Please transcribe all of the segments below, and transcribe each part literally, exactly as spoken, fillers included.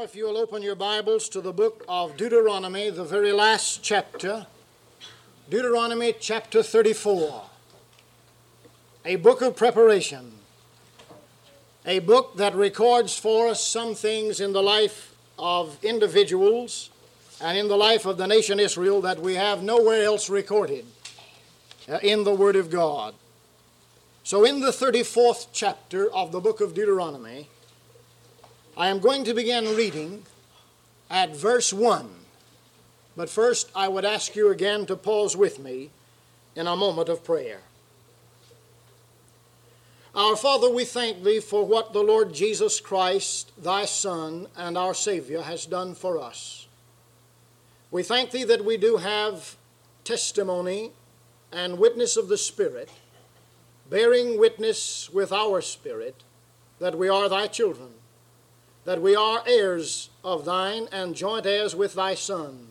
if you will open your Bibles to the book of Deuteronomy, the very last chapter, Deuteronomy chapter thirty-four, a book of preparation, a book that records for us some things in the life of individuals and in the life of the nation Israel that we have nowhere else recorded uh, in the Word of God. So in the thirty-fourth chapter of the book of Deuteronomy, I am going to begin reading at verse one. But first, I would ask you again to pause with me in a moment of prayer. Our Father, we thank Thee for what the Lord Jesus Christ, Thy Son and our Savior, has done for us. We thank Thee that we do have testimony and witness of the Spirit, bearing witness with our spirit that we are Thy children, that we are heirs of Thine and joint heirs with Thy Son.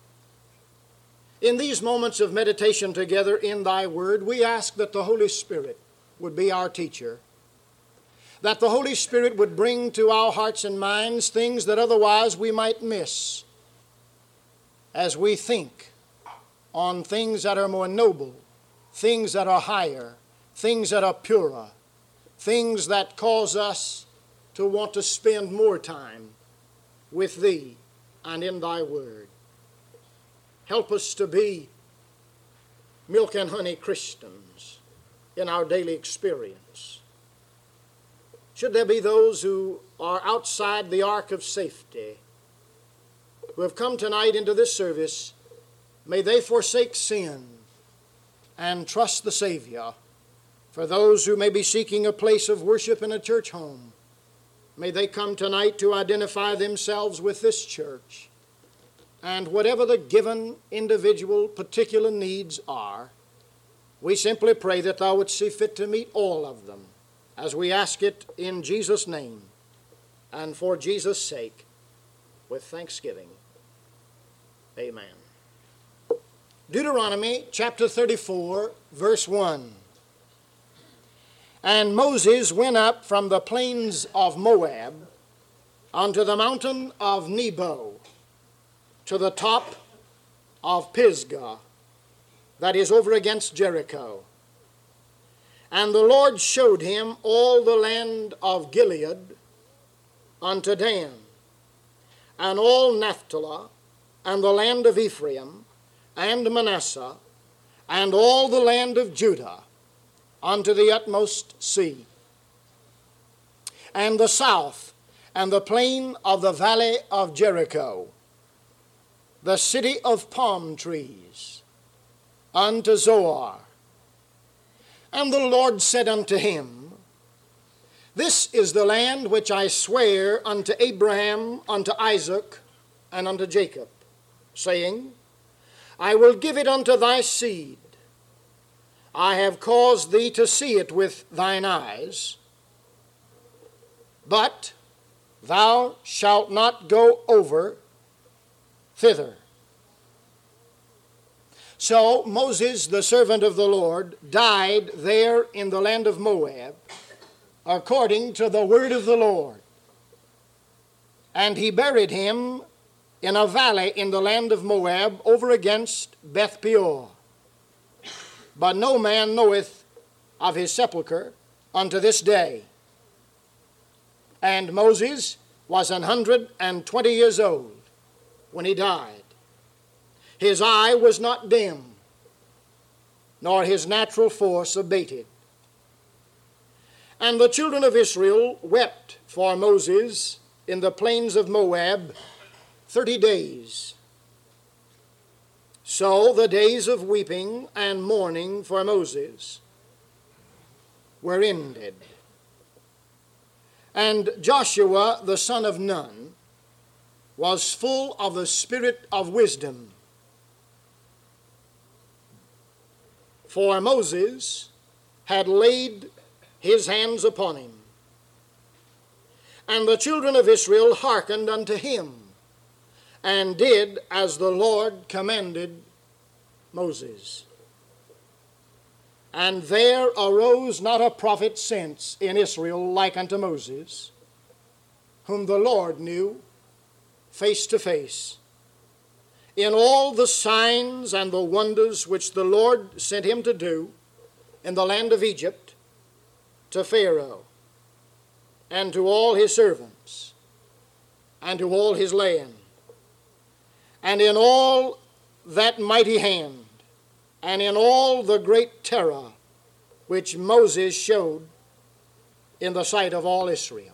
In these moments of meditation together in Thy Word, we ask that the Holy Spirit would be our teacher, that the Holy Spirit would bring to our hearts and minds things that otherwise we might miss as we think on things that are more noble, things that are higher, things that are purer, things that cause us to want to spend more time with Thee and in Thy Word. Help us to be milk and honey Christians in our daily experience. Should there be those who are outside the ark of safety, who have come tonight into this service, may they forsake sin and trust the Savior. For those who may be seeking a place of worship in a church home, may they come tonight to identify themselves with this church. And whatever the given individual particular needs are, we simply pray that Thou wouldst see fit to meet all of them, as we ask it in Jesus' name and for Jesus' sake, with thanksgiving. Amen. Deuteronomy chapter thirty-four, verse one. And Moses went up from the plains of Moab unto the mountain of Nebo, to the top of Pisgah, that is over against Jericho. And the Lord showed him all the land of Gilead unto Dan, and all Naphtali, and the land of Ephraim, and Manasseh, and all the land of Judah, unto the utmost sea, and the south, and the plain of the valley of Jericho, the city of palm trees, unto Zoar. And the Lord said unto him, This is the land which I swear unto Abraham, unto Isaac, and unto Jacob, saying, I will give it unto thy seed. I have caused thee to see it with thine eyes, but thou shalt not go over thither. So Moses, the servant of the Lord, died there in the land of Moab, according to the word of the Lord. And he buried him in a valley in the land of Moab, over against Beth Peor. But no man knoweth of his sepulchre unto this day. And Moses was an hundred and twenty years old when he died. His eye was not dim, nor his natural force abated. And the children of Israel wept for Moses in the plains of Moab thirty days. So the days of weeping and mourning for Moses were ended. And Joshua the son of Nun was full of the spirit of wisdom. For Moses had laid his hands upon him. And the children of Israel hearkened unto him, and did as the Lord commanded Moses. And there arose not a prophet since in Israel like unto Moses, whom the Lord knew face to face in all the signs and the wonders which the Lord sent him to do in the land of Egypt to Pharaoh and to all his servants and to all his land, and in all that mighty hand, and in all the great terror which Moses showed in the sight of all Israel.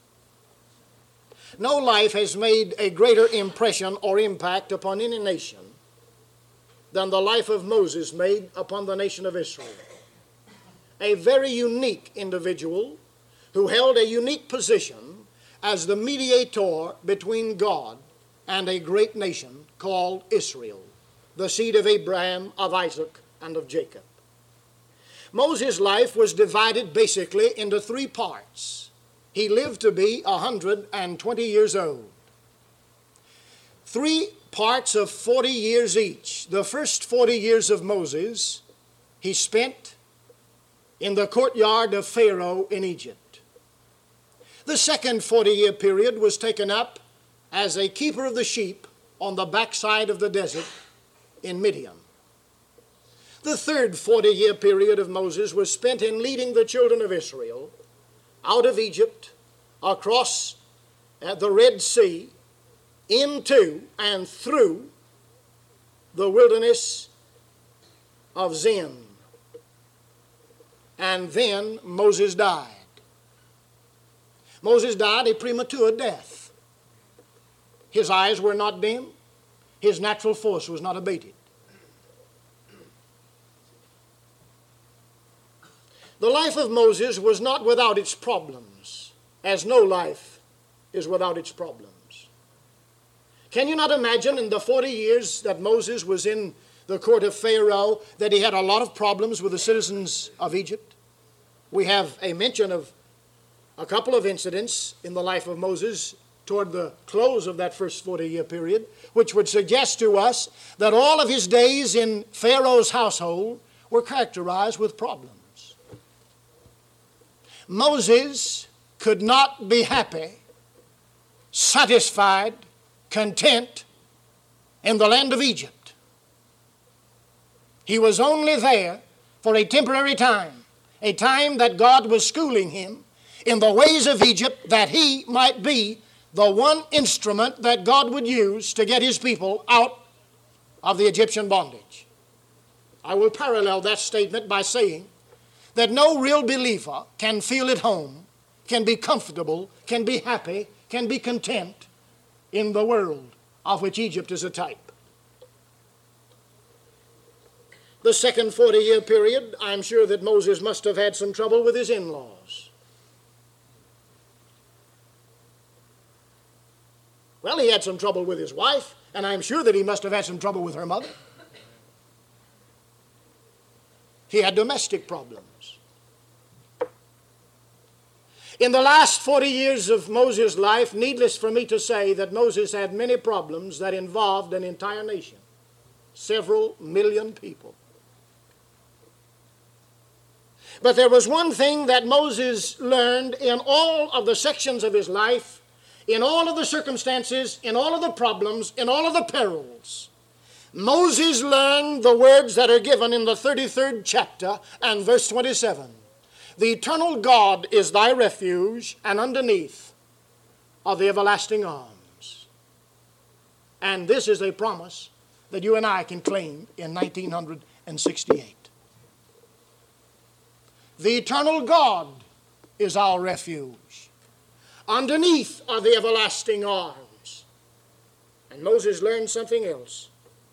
No life has made a greater impression or impact upon any nation than the life of Moses made upon the nation of Israel. A very unique individual who held a unique position as the mediator between God and a great nation called Israel, the seed of Abraham, of Isaac, and of Jacob. Moses' life was divided basically into three parts. He lived to be one hundred twenty years old. Three parts of forty years each. The first forty years of Moses he spent in the courtyard of Pharaoh in Egypt. The second forty-year period was taken up as a keeper of the sheep on the backside of the desert in Midian. The third forty-year period of Moses was spent in leading the children of Israel out of Egypt, across the Red Sea, into and through the wilderness of Zin. And then Moses died. Moses died a premature death. His eyes were not dim. His natural force was not abated. The life of Moses was not without its problems, as no life is without its problems. Can you not imagine in the forty years that Moses was in the court of Pharaoh that he had a lot of problems with the citizens of Egypt? We have a mention of a couple of incidents in the life of Moses toward the close of that first forty-year period, which would suggest to us that all of his days in Pharaoh's household were characterized with problems. Moses could not be happy, satisfied, content in the land of Egypt. He was only there for a temporary time, a time that God was schooling him in the ways of Egypt, that he might be the one instrument that God would use to get his people out of the Egyptian bondage. I will parallel that statement by saying that no real believer can feel at home, can be comfortable, can be happy, can be content in the world of which Egypt is a type. The second forty-year period, I'm sure that Moses must have had some trouble with his in-laws. Well, he had some trouble with his wife, and I'm sure that he must have had some trouble with her mother. He had domestic problems. In the last forty years of Moses' life, needless for me to say that Moses had many problems that involved an entire nation, several million people. But there was one thing that Moses learned in all of the sections of his life, in all of the circumstances, in all of the problems, in all of the perils. Moses learned the words that are given in the thirty-third chapter and verse twenty-seven. The eternal God is thy refuge, and underneath are the everlasting arms. And this is a promise that you and I can claim in nineteen sixty-eight. The eternal God is our refuge. Underneath are the everlasting arms. And Moses learned something else.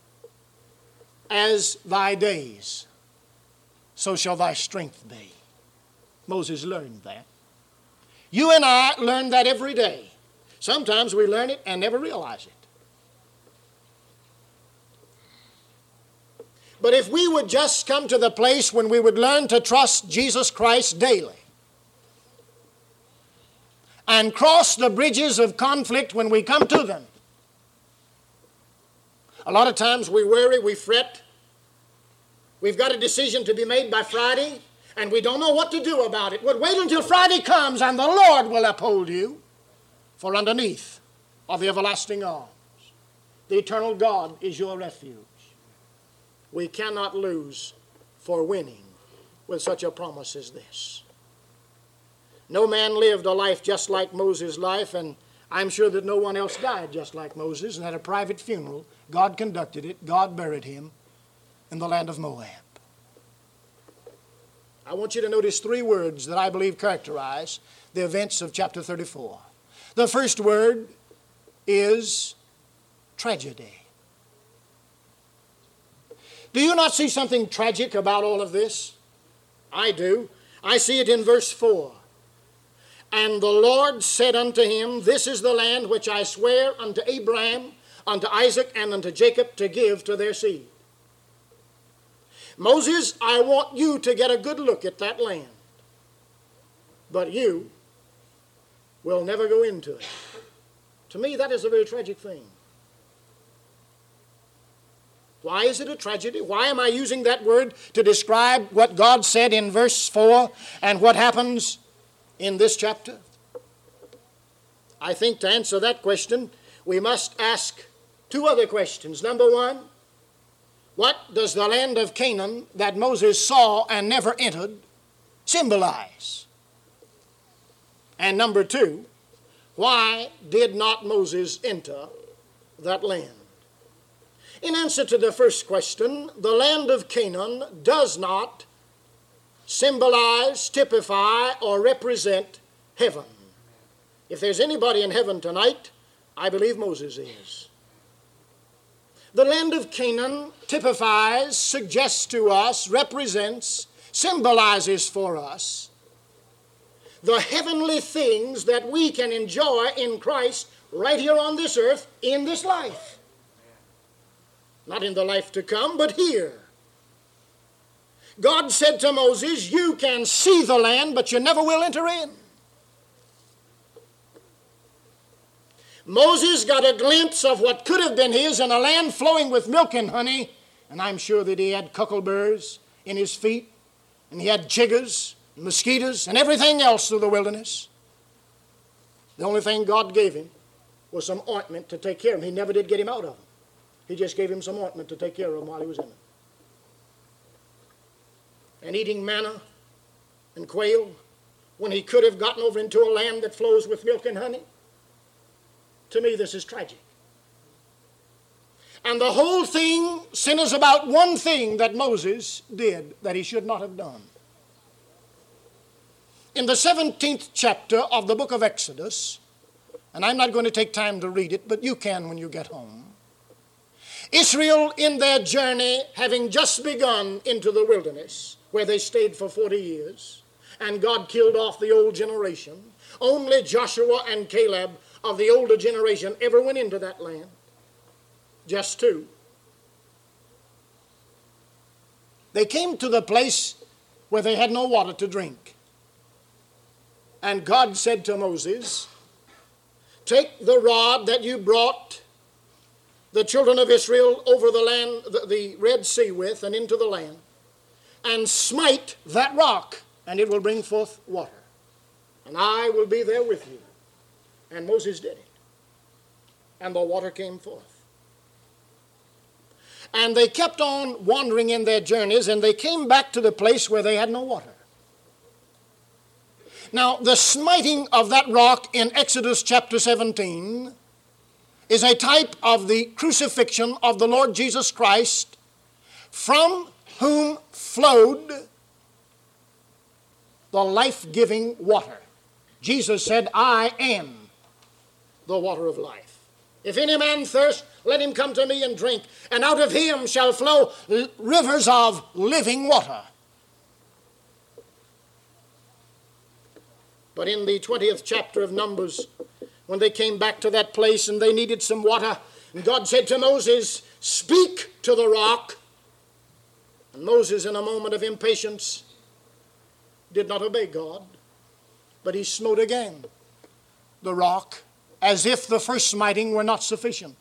As thy days, so shall thy strength be. Moses learned that. You and I learn that every day. Sometimes we learn it and never realize it. But if we would just come to the place when we would learn to trust Jesus Christ daily and cross the bridges of conflict when we come to them. A lot of times we worry, we fret. We've got a decision to be made by Friday, and we don't know what to do about it. Well, wait until Friday comes and the Lord will uphold you. For underneath of the everlasting arms. The eternal God is your refuge. We cannot lose for winning with such a promise as this. No man lived a life just like Moses' life, and I'm sure that no one else died just like Moses and had a private funeral. God conducted it. God buried him in the land of Moab. I want you to notice three words that I believe characterize the events of chapter thirty-four. The first word is tragedy. Do you not see something tragic about all of this? I do. I see it in verse four. And the Lord said unto him, This is the land which I swear unto Abraham, unto Isaac, and unto Jacob to give to their seed. Moses, I want you to get a good look at that land. But you will never go into it. To me, that is a very tragic thing. Why is it a tragedy? Why am I using that word to describe what God said in verse four and what happens in this chapter? I think to answer that question, we must ask two other questions. Number one, what does the land of Canaan that Moses saw and never entered symbolize? And number two, why did not Moses enter that land? In answer to the first question, the land of Canaan does not symbolize, typify, or represent heaven. If there's anybody in heaven tonight, I believe Moses is. The land of Canaan typifies, suggests to us, represents, symbolizes for us the heavenly things that we can enjoy in Christ right here on this earth in this life. Not in the life to come, but here. God said to Moses, you can see the land, but you never will enter in. Moses got a glimpse of what could have been his in a land flowing with milk and honey, and I'm sure that he had cuckleberries in his feet, and he had chiggers, and mosquitoes, and everything else through the wilderness. The only thing God gave him was some ointment to take care of him. He never did get him out of them. He just gave him some ointment to take care of him while he was in it. And eating manna and quail when he could have gotten over into a land that flows with milk and honey. To me, this is tragic. And the whole thing centers about one thing that Moses did that he should not have done. In the seventeenth chapter of the book of Exodus, and I'm not going to take time to read it, but you can when you get home, Israel in their journey, having just begun into the wilderness, where they stayed for forty years, and God killed off the old generation, only Joshua and Caleb of the older generation ever went into that land. Just two. They came to the place where they had no water to drink. And God said to Moses, take the rod that you brought the children of Israel over the land, the, the Red Sea with, and into the land, and smite that rock, and it will bring forth water. And I will be there with you. And Moses did it. And the water came forth. And they kept on wandering in their journeys, and they came back to the place where they had no water. Now, the smiting of that rock in Exodus chapter seventeen is a type of the crucifixion of the Lord Jesus Christ, from whom flowed the life-giving water. Jesus said, I am the water of life. If any man thirst, let him come to me and drink, and out of him shall flow rivers of living water. But in the twentieth chapter of Numbers, when they came back to that place and they needed some water, and God said to Moses, speak to the rock. And Moses, in a moment of impatience, did not obey God, but he smote again the rock, as if the first smiting were not sufficient.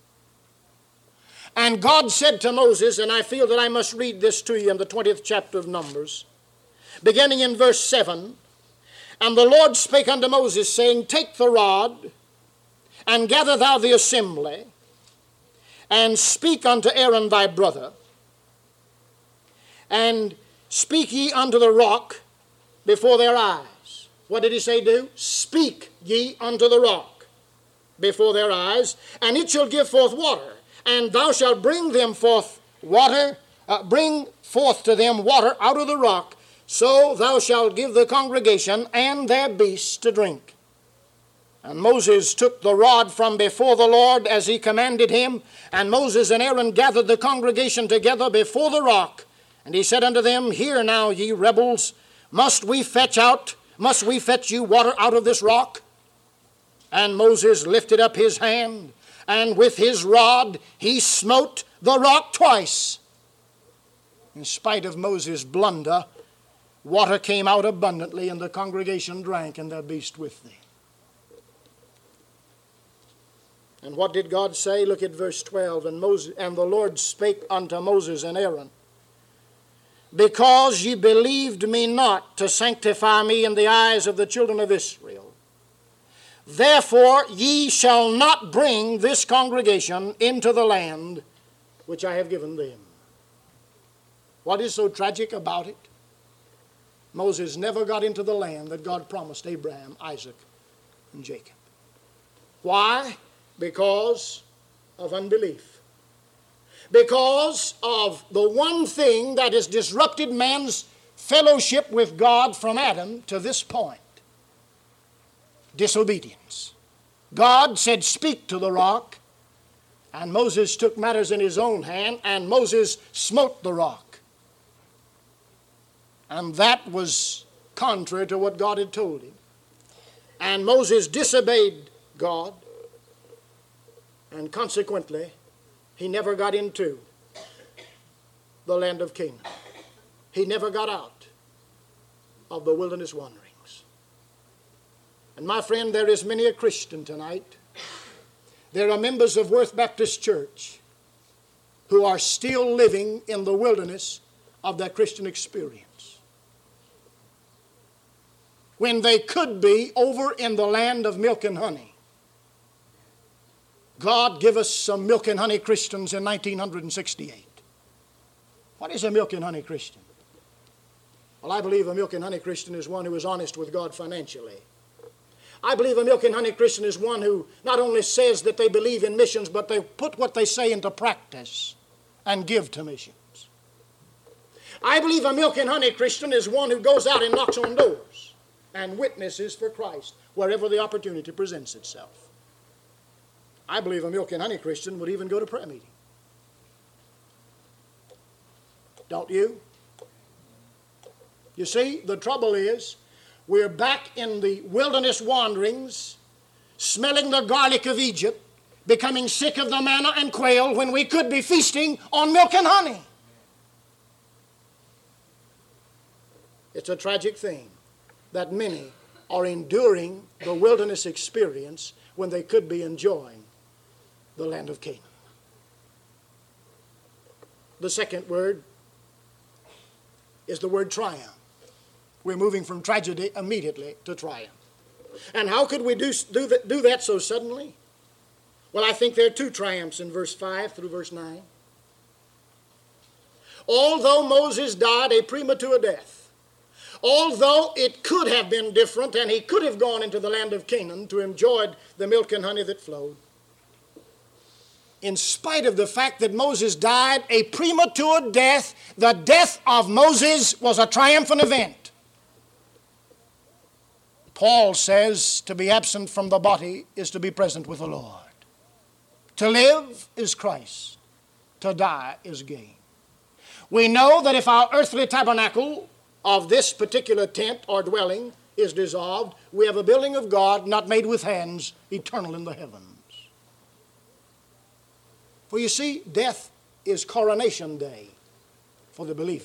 And God said to Moses, and I feel that I must read this to you in the twentieth chapter of Numbers, beginning in verse seven, and the Lord spake unto Moses, saying, take the rod, and gather thou the assembly, and speak unto Aaron thy brother, and speak ye unto the rock before their eyes. What did he say do? Speak ye unto the rock before their eyes, and it shall give forth water, and thou shalt bring them forth water, uh, bring forth to them water out of the rock, so thou shalt give the congregation and their beasts to drink. And Moses took the rod from before the Lord as he commanded him, and Moses and Aaron gathered the congregation together before the rock. And he said unto them, Hear now, ye rebels, must we fetch out, must we fetch you water out of this rock? And Moses lifted up his hand, and with his rod he smote the rock twice. In spite of Moses' blunder, water came out abundantly, and the congregation drank, and their beast with them. And what did God say? Look at verse twelve. And Moses, and the Lord spake unto Moses and Aaron, Because ye believed me not to sanctify me in the eyes of the children of Israel, therefore ye shall not bring this congregation into the land which I have given them. What is so tragic about it? Moses never got into the land that God promised Abraham, Isaac, and Jacob. Why? Because of unbelief. Because of the one thing that has disrupted man's fellowship with God from Adam to this point. Disobedience. God said, Speak to the rock, and Moses took matters in his own hand, and Moses smote the rock. And that was contrary to what God had told him. And Moses disobeyed God, and consequently, he never got into the land of Canaan. He never got out of the wilderness wanderings. And my friend, there is many a Christian tonight. There are members of Worth Baptist Church who are still living in the wilderness of their Christian experience, when they could be over in the land of milk and honey. God give us some milk and honey Christians in nineteen sixty-eight. What is a milk and honey Christian? Well, I believe a milk and honey Christian is one who is honest with God financially. I believe a milk and honey Christian is one who not only says that they believe in missions, but they put what they say into practice and give to missions. I believe a milk and honey Christian is one who goes out and knocks on doors and witnesses for Christ wherever the opportunity presents itself. I believe a milk and honey Christian would even go to prayer meeting. Don't you? You see, the trouble is, we're back in the wilderness wanderings, smelling the garlic of Egypt, becoming sick of the manna and quail when we could be feasting on milk and honey. It's a tragic thing that many are enduring the wilderness experience when they could be enjoying the land of Canaan. The second word is the word triumph. We're moving from tragedy immediately to triumph. And how could we do, do, that, do that so suddenly? Well, I think there are two triumphs in verse five through verse nine. Although Moses died a premature death, although it could have been different and he could have gone into the land of Canaan to enjoy the milk and honey that flowed, in spite of the fact that Moses died a premature death, the death of Moses was a triumphant event. Paul says to be absent from the body is to be present with the Lord. To live is Christ. To die is gain. We know that if our earthly tabernacle of this particular tent or dwelling is dissolved, we have a building of God not made with hands, eternal in the heavens. For you see, death is coronation day for the believer.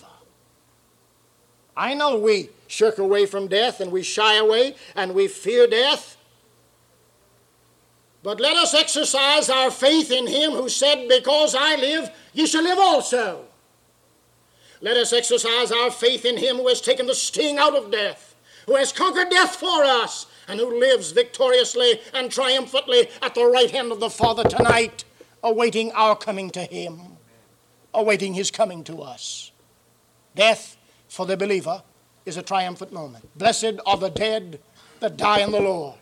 I know we shirk away from death and we shy away and we fear death. But let us exercise our faith in him who said, Because I live, ye shall live also. Let us exercise our faith in him who has taken the sting out of death. who has conquered death for us, and who lives victoriously and triumphantly at the right hand of the Father tonight, awaiting our coming to him, awaiting his coming to us. Death for the believer is a triumphant moment. Blessed are the dead that die in the Lord.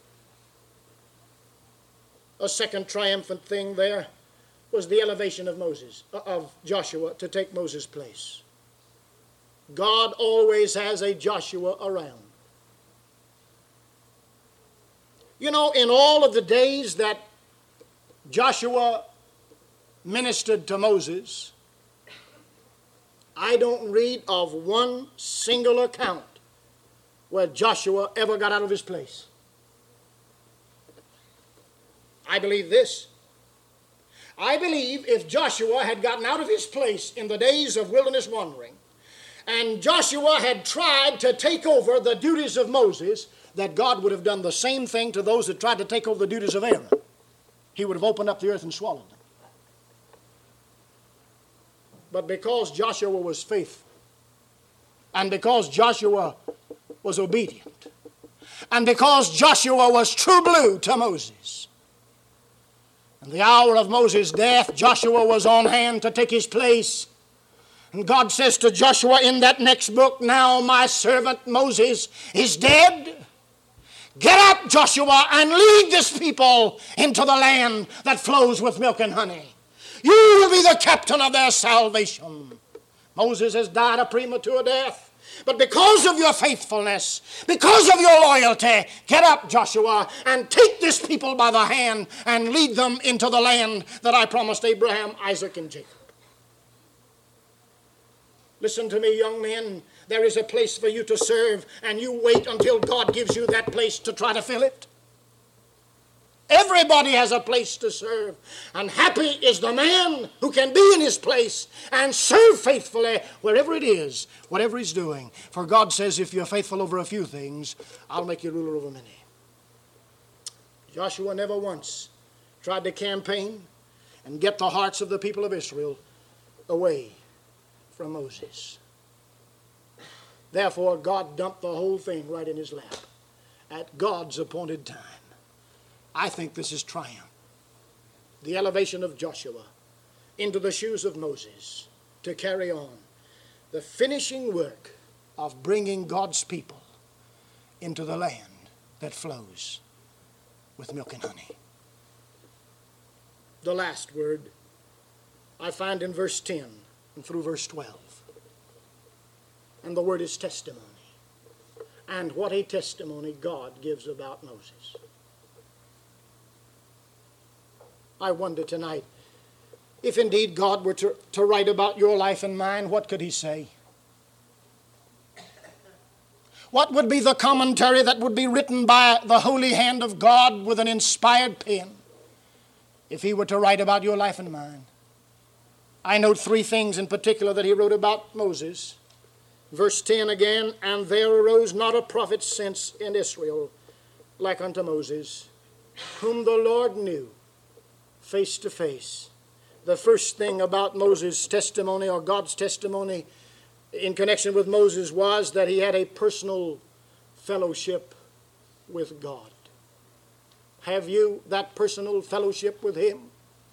A second triumphant thing there was the elevation of Moses, of Joshua to take Moses' place. God always has a Joshua around. You know, in all of the days that Joshua ministered to Moses, I don't read of one single account where Joshua ever got out of his place. I believe this. I believe if Joshua had gotten out of his place in the days of wilderness wandering, and Joshua had tried to take over the duties of Moses, that God would have done the same thing to those that tried to take over the duties of Aaron. He would have opened up the earth and swallowed them. But because Joshua was faithful, and because Joshua was obedient, and because Joshua was true blue to Moses, in the hour of Moses' death, Joshua was on hand to take his place. And God says to Joshua in that next book, now my servant Moses is dead. Get up, Joshua, and lead this people into the land that flows with milk and honey. You will be the captain of their salvation. Moses has died a premature death. But because of your faithfulness, because of your loyalty, get up, Joshua, and take this people by the hand and lead them into the land that I promised Abraham, Isaac, and Jacob. Listen to me, young men. There is a place for you to serve, and you wait until God gives you that place to try to fill it. Everybody has a place to serve, and happy is the man who can be in his place and serve faithfully wherever it is, whatever he's doing. For God says, if you're faithful over a few things, I'll make you ruler over many. Joshua never once tried to campaign and get the hearts of the people of Israel away from Moses. Therefore, God dumped the whole thing right in his lap at God's appointed time. I think this is triumph. The elevation of Joshua into the shoes of Moses to carry on the finishing work of bringing God's people into the land that flows with milk and honey. The last word I find in verse ten and through verse twelve. And the word is testimony. And what a testimony God gives about Moses. I wonder tonight, if indeed God were to, to write about your life and mine, what could he say? What would be the commentary that would be written by the holy hand of God with an inspired pen if he were to write about your life and mine? I note three things in particular that he wrote about Moses. Verse ten again, and there arose not a prophet since in Israel like unto Moses, whom the Lord knew face to face. The first thing about Moses' testimony, or God's testimony in connection with Moses, was that he had a personal fellowship with God. Have you that personal fellowship with him?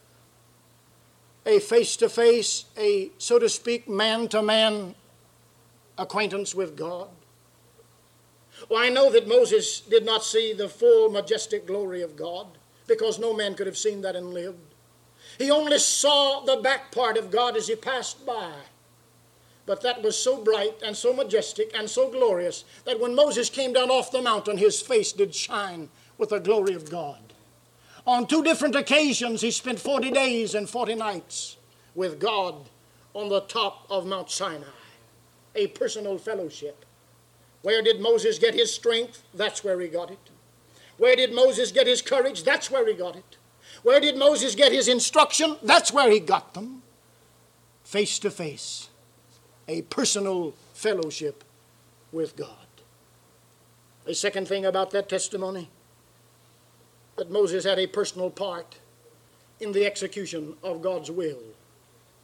A face-to-face, a, so to speak, man-to-man acquaintance with God? Well, I know that Moses did not see the full majestic glory of God, because no man could have seen that and lived. He only saw the back part of God as he passed by. But that was so bright and so majestic and so glorious that when Moses came down off the mountain, his face did shine with the glory of God. On two different occasions, he spent forty days and forty nights with God on the top of Mount Sinai. A personal fellowship. Where did Moses get his strength? That's where he got it. Where did Moses get his courage? That's where he got it. Where did Moses get his instruction? That's where he got them. Face to face. A personal fellowship with God. A second thing about that testimony, that Moses had a personal part in the execution of God's will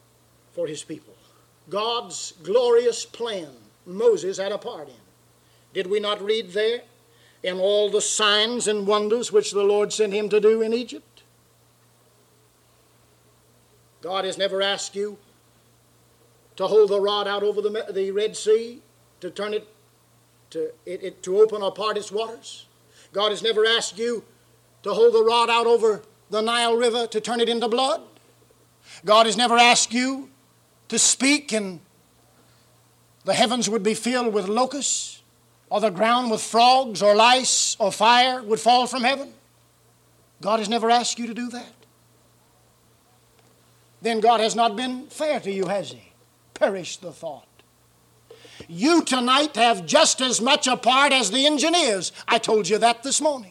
for his people. God's glorious plan, Moses had a part in. Did we not read there in all the signs and wonders which the Lord sent him to do in Egypt? God has never asked you to hold the rod out over the, the Red Sea, to turn it to, it, it, to open or part its waters. God has never asked you to hold the rod out over the Nile River to turn it into blood. God has never asked you to speak and the heavens would be filled with locusts, or the ground with frogs or lice or fire would fall from heaven. God has never asked you to do that. Then God has not been fair to you, has he? Perish the thought. You tonight have just as much a part as the engineers. I told you that this morning.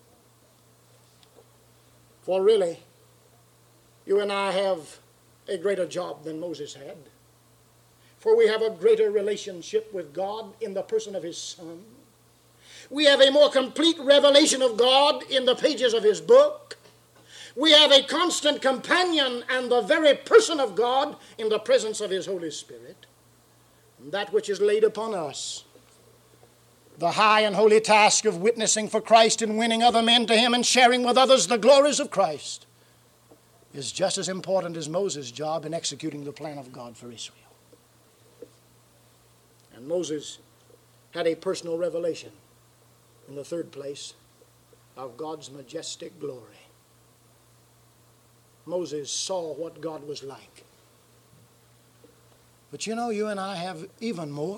For really, you and I have a greater job than Moses had. For we have a greater relationship with God in the person of his Son. We have a more complete revelation of God in the pages of his book. We have a constant companion and the very person of God in the presence of his Holy Spirit. And that which is laid upon us, the high and holy task of witnessing for Christ and winning other men to him and sharing with others the glories of Christ, is just as important as Moses' job in executing the plan of God for Israel. And Moses had a personal revelation, in the third place, of God's majestic glory. Moses saw what God was like. But you know, you and I have even more.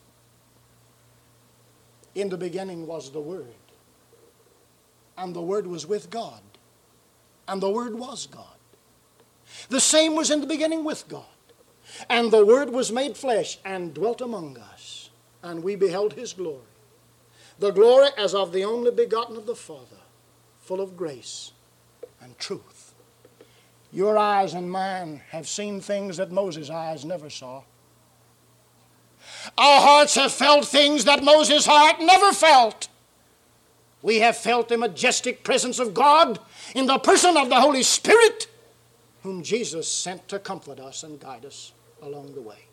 In the beginning was the Word, and the Word was with God, and the Word was God. The same was in the beginning with God. And the Word was made flesh and dwelt among us, and we beheld his glory. The glory as of the only begotten of the Father, full of grace and truth. Your eyes and mine have seen things that Moses' eyes never saw. Our hearts have felt things that Moses' heart never felt. We have felt the majestic presence of God in the person of the Holy Spirit, whom Jesus sent to comfort us and guide us along the way.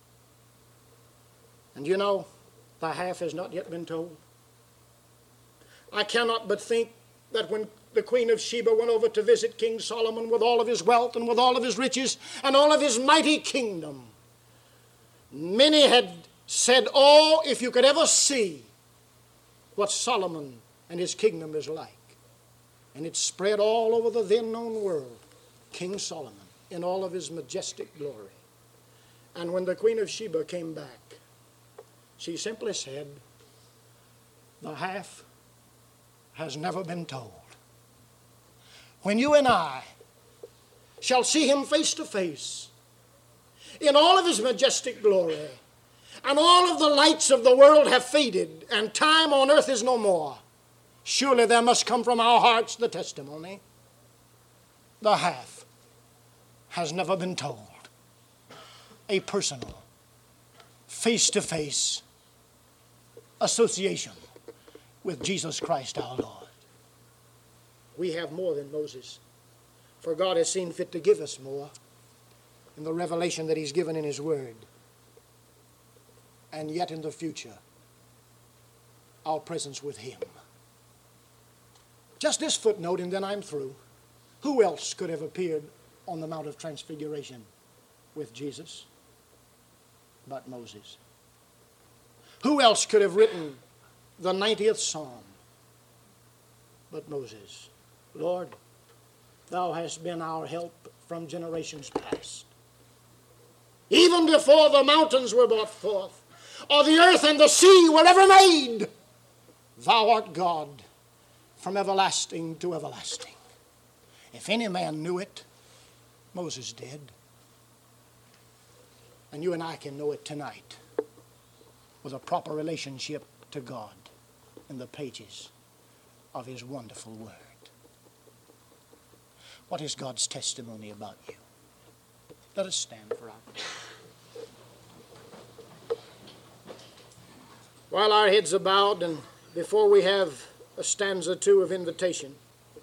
And you know, the half has not yet been told. I cannot but think that when the Queen of Sheba went over to visit King Solomon with all of his wealth and with all of his riches and all of his mighty kingdom, many had said, oh, if you could ever see what Solomon and his kingdom is like. And it spread all over the then known world, King Solomon in all of his majestic glory. And when the Queen of Sheba came back, she simply said, the half has never been told. When you and I shall see him face to face in all of his majestic glory, and all of the lights of the world have faded, and time on earth is no more, surely there must come from our hearts the testimony, the half has never been told. A personal, face-to-face association with Jesus Christ our Lord. We have more than Moses, for God has seen fit to give us more in the revelation that he's given in his word. And yet in the future, our presence with him. Just this footnote and then I'm through. Who else could have appeared on the Mount of Transfiguration with Jesus but Moses? Who else could have written the ninetieth Psalm but Moses? Lord, thou hast been our help from generations past. Even before the mountains were brought forth, or the earth and the sea were ever made, thou art God from everlasting to everlasting. If any man knew it, Moses did. And you and I can know it tonight with a proper relationship to God in the pages of his wonderful word. What is God's testimony about you? Let us stand for our prayer. While our heads are bowed and before we have a stanza or two of invitation,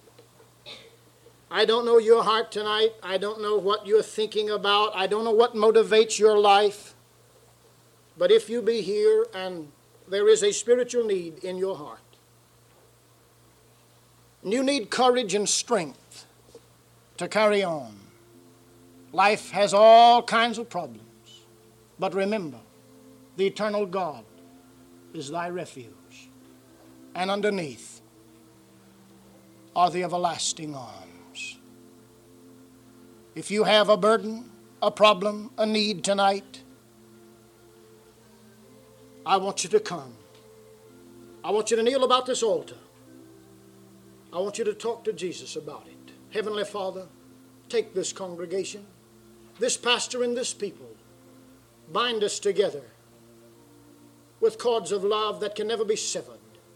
I don't know your heart tonight. I don't know what you're thinking about. I don't know what motivates your life. But if you be here and there is a spiritual need in your heart. And you need courage and strength to carry on. Life has all kinds of problems. But remember, the eternal God is thy refuge. And underneath are the everlasting arms. If you have a burden, a problem, a need tonight, I want you to come. I want you to kneel about this altar. I want you to talk to Jesus about it. Heavenly Father, take this congregation, this pastor and this people, bind us together with cords of love that can never be severed.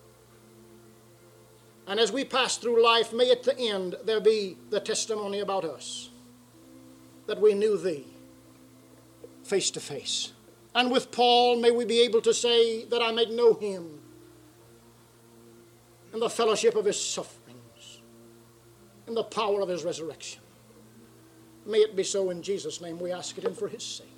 And as we pass through life, may at the end there be the testimony about us, that we knew Thee face to face. And with Paul, may we be able to say that I may know Him in the fellowship of His sufferings, in the power of His resurrection. May it be so in Jesus' name we ask it and for His sake.